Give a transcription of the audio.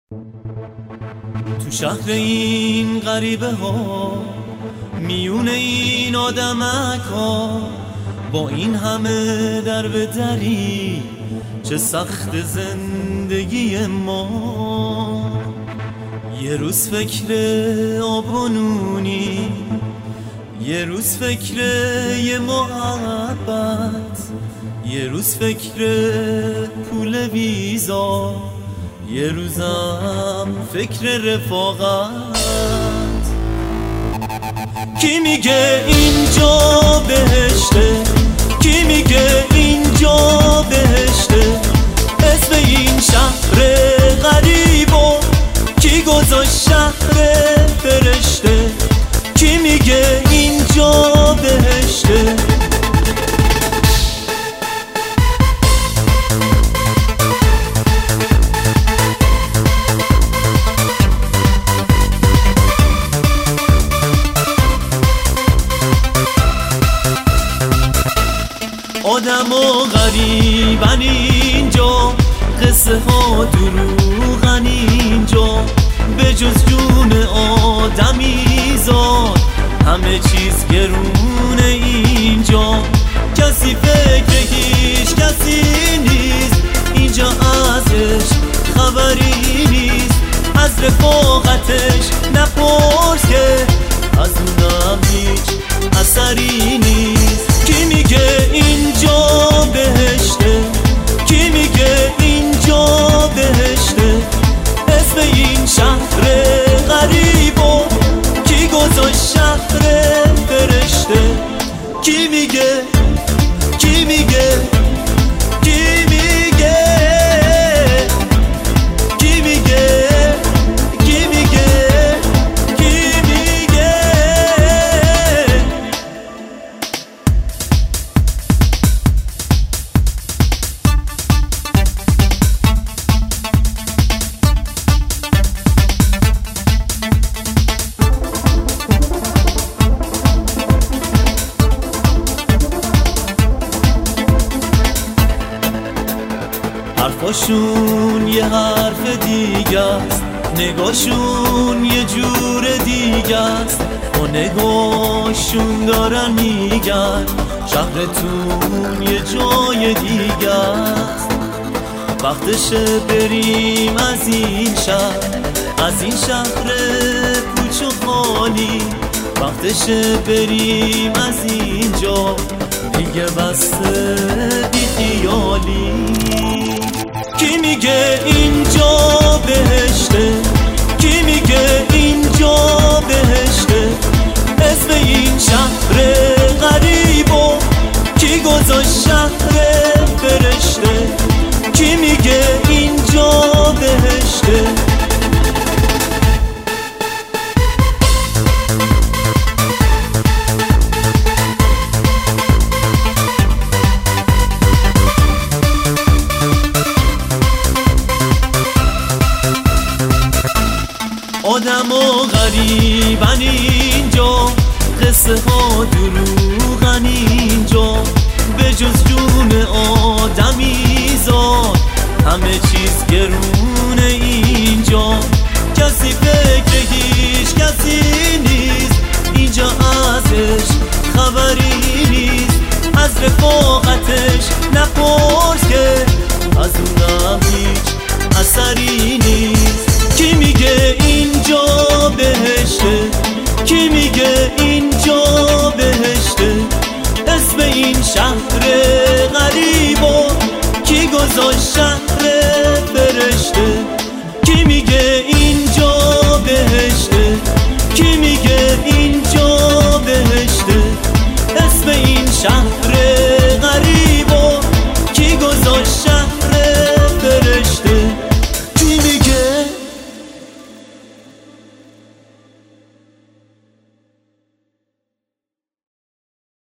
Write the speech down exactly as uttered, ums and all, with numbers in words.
تو شهر این غریبه ها، میون این آدمک ها، با این همه در به دری، چه سخت زندگی ما. یه روز فکر آب و نونی، یه روز فکر یه محبت، یه روز فکر پول ویزا، یه روزم فکر رفاقت. کی میگه اینجا بهشته؟ کی میگه اینجا بهشته؟ اسم این شهر غریبو کی گذاشت شهر فرشته؟ کی میگه اینجا بهشته؟ آدم و غریبن اینجا، قصه ها دروغن اینجا، به جز جون آدمی زاد همه چیز گرونه اینجا. کسی فکر هیچ کسی نیست اینجا، ازش خبری نیست، از رفاقتش نپرس که از اونم هیچ اثری نیست. کی میگه اینجا بهشته؟ کی میگه اینجا بهشته؟ اسم این شهر غریبو کی گذاشت شهر فرشته؟ کی میگه؟ کی میگه؟ کی میگه؟ کی میگه؟ کی میگه؟ کی میگه؟ حرفاشون یه حرف دیگه است، نگاشون یه جور دیگه است، با نگاشون دارن میگن شهرتون یه جای دیگه است. وقتشه بریم از این شهر، از این شهر پوچ و خالی، وقتشه بریم از اینجا دیگه، بسته بی خیالی. کی میگه اینجا بهشته؟ کی میگه اینجا بهشته؟ اسم این شهر غریبو کی گذاشت شهر فرشته؟ کی میگه اینجا بهشته؟ آدم و غریبن اینجا، قصه ها دروغن اینجا، به جز جون آدمی زاد همه چیز گرونه اینجا. کسی فکر هیچ کسی نیست اینجا، ازش خبری نیست، از رفاقتش نپرس که از اونم هیچ اثری نیست. کی میگه اینجا بهشته؟ کی میگه اینجا بهشته؟ اسم این شهر غریبو کی گذاشت شهر فرشته؟ کی میگه اینجا بهشته؟ کی میگه اینجا بهشته؟ اسم این شهر